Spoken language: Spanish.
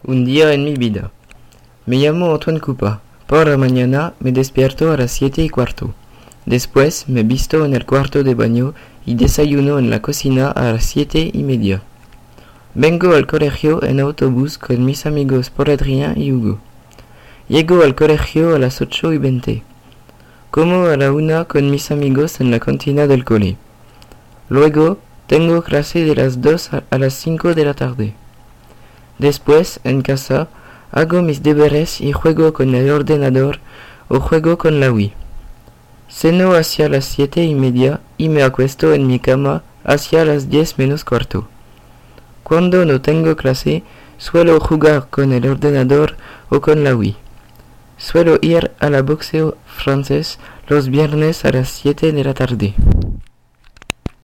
Un día en mi vida. Me llamo Antoine Coupa. Por la mañana me despierto a las 7:15. Después me visto en el cuarto de baño y desayuno en la cocina a las 7:30. Vengo al colegio en autobús con mis amigos Paul Adrien y Hugo. Llego al colegio a las 8:20. Como a la 1 con mis amigos en la cantina del cole. Luego tengo clase de las 2 a las 5 de la tarde. Después, en casa, hago mis deberes y juego con el ordenador o juego con la Wii. Ceno hacia las 7:30 y me acuesto en mi cama hacia las 10:15. Cuando no tengo clase, suelo jugar con el ordenador o con la Wii. Suelo ir a la boxeo francés los viernes a las 7 de la tarde.